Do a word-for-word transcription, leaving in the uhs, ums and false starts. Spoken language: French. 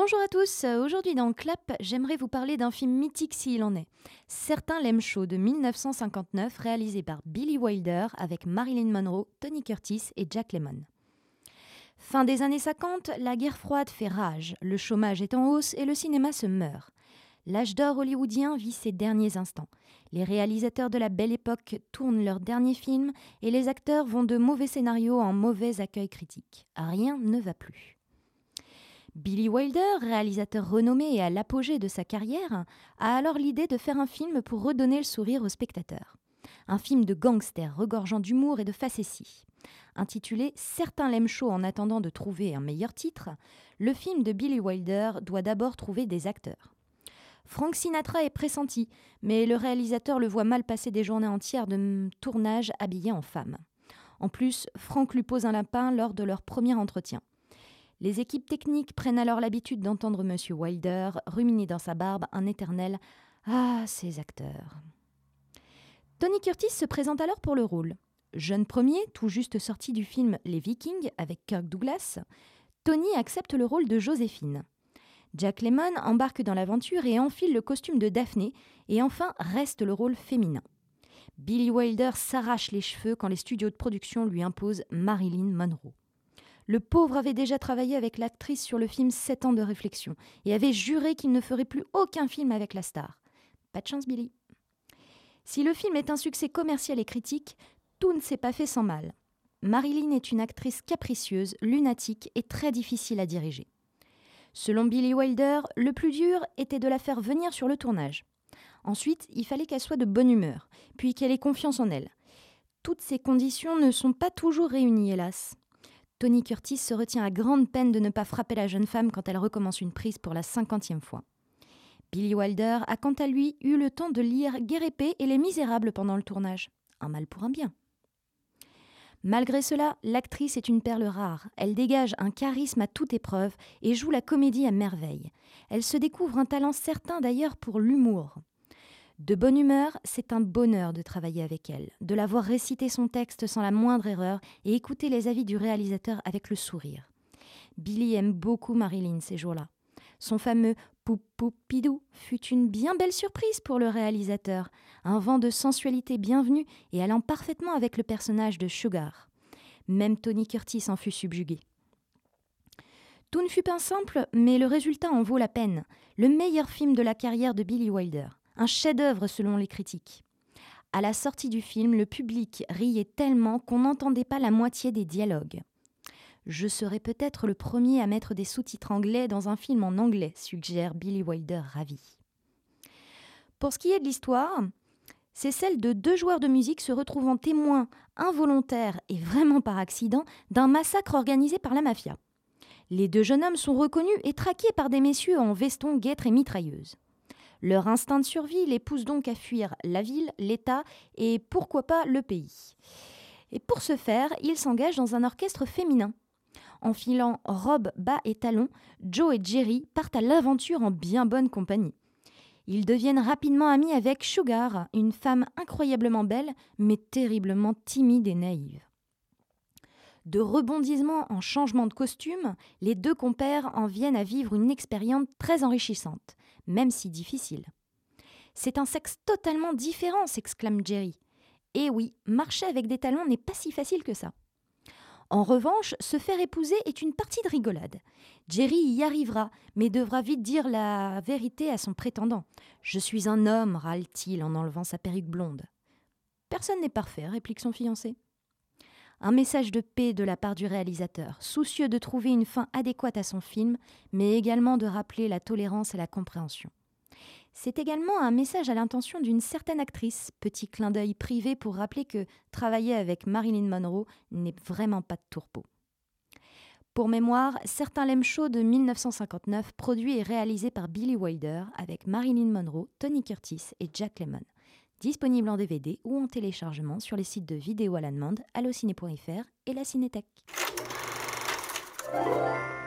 Bonjour à tous, aujourd'hui dans Clap, j'aimerais vous parler d'un film mythique s'il en est. Certains l'aiment chaud de mille neuf cent cinquante-neuf, réalisé par Billy Wilder avec Marilyn Monroe, Tony Curtis et Jack Lemmon. Fin des années cinquante, la guerre froide fait rage, le chômage est en hausse et le cinéma se meurt. L'âge d'or hollywoodien vit ses derniers instants. Les réalisateurs de la belle époque tournent leurs derniers films et les acteurs vont de mauvais scénarios en mauvais accueil critique. Rien ne va plus. Billy Wilder, réalisateur renommé et à l'apogée de sa carrière, a alors l'idée de faire un film pour redonner le sourire aux spectateurs. Un film de gangster regorgeant d'humour et de facéties. Intitulé « Certains l'aiment chaud en attendant de trouver un meilleur titre », le film de Billy Wilder doit d'abord trouver des acteurs. Frank Sinatra est pressenti, mais le réalisateur le voit mal passer des journées entières de tournage habillé en femme. En plus, Frank lui pose un lapin lors de leur premier entretien. Les équipes techniques prennent alors l'habitude d'entendre Monsieur Wilder ruminer dans sa barbe un éternel « Ah, ces acteurs !» Tony Curtis se présente alors pour le rôle. Jeune premier, tout juste sorti du film Les Vikings avec Kirk Douglas, Tony accepte le rôle de Joséphine. Jack Lemmon embarque dans l'aventure et enfile le costume de Daphné et enfin reste le rôle féminin. Billy Wilder s'arrache les cheveux quand les studios de production lui imposent Marilyn Monroe. Le pauvre avait déjà travaillé avec l'actrice sur le film Sept ans de réflexion et avait juré qu'il ne ferait plus aucun film avec la star. Pas de chance, Billy. Si le film est un succès commercial et critique, tout ne s'est pas fait sans mal. Marilyn est une actrice capricieuse, lunatique et très difficile à diriger. Selon Billy Wilder, le plus dur était de la faire venir sur le tournage. Ensuite, il fallait qu'elle soit de bonne humeur, puis qu'elle ait confiance en elle. Toutes ces conditions ne sont pas toujours réunies, hélas. Tony Curtis se retient à grande peine de ne pas frapper la jeune femme quand elle recommence une prise pour la cinquantième fois. Billy Wilder a quant à lui eu le temps de lire Guerre épée et Les Misérables pendant le tournage. Un mal pour un bien. Malgré cela, l'actrice est une perle rare. Elle dégage un charisme à toute épreuve et joue la comédie à merveille. Elle se découvre un talent certain d'ailleurs pour l'humour. De bonne humeur, c'est un bonheur de travailler avec elle, de la voir réciter son texte sans la moindre erreur et écouter les avis du réalisateur avec le sourire. Billy aime beaucoup Marilyn ces jours-là. Son fameux « poup poup pidou » fut une bien belle surprise pour le réalisateur, un vent de sensualité bienvenu et allant parfaitement avec le personnage de Sugar. Même Tony Curtis en fut subjugué. Tout ne fut pas simple, mais le résultat en vaut la peine. Le meilleur film de la carrière de Billy Wilder. Un chef-d'œuvre selon les critiques. À la sortie du film, le public riait tellement qu'on n'entendait pas la moitié des dialogues. Je serai peut-être le premier à mettre des sous-titres anglais dans un film en anglais, suggère Billy Wilder ravi. Pour ce qui est de l'histoire, c'est celle de deux joueurs de musique se retrouvant témoins involontaires et vraiment par accident d'un massacre organisé par la mafia. Les deux jeunes hommes sont reconnus et traqués par des messieurs en veston, guêtres et mitrailleuses. Leur instinct de survie les pousse donc à fuir la ville, l'État et pourquoi pas le pays. Et pour ce faire, ils s'engagent dans un orchestre féminin. Enfilant robes, bas et talons, Joe et Jerry partent à l'aventure en bien bonne compagnie. Ils deviennent rapidement amis avec Sugar, une femme incroyablement belle mais terriblement timide et naïve. De rebondissement en changement de costume, les deux compères en viennent à vivre une expérience très enrichissante, même si difficile. « C'est un sexe totalement différent !» s'exclame Jerry. Et oui, marcher avec des talons n'est pas si facile que ça. En revanche, se faire épouser est une partie de rigolade. Jerry y arrivera, mais devra vite dire la vérité à son prétendant. « Je suis un homme !» râle-t-il en enlevant sa perruque blonde. « Personne n'est parfait !» réplique son fiancé. Un message de paix de la part du réalisateur, soucieux de trouver une fin adéquate à son film, mais également de rappeler la tolérance et la compréhension. C'est également un message à l'intention d'une certaine actrice, petit clin d'œil privé pour rappeler que travailler avec Marilyn Monroe n'est vraiment pas de tourpeau. Pour mémoire, Certains l'aiment chaud de mille neuf cent cinquante-neuf, produit et réalisé par Billy Wilder avec Marilyn Monroe, Tony Curtis et Jack Lemmon. Disponible en D V D ou en téléchargement sur les sites de vidéo à la demande, allociné point f r et la Cinétech.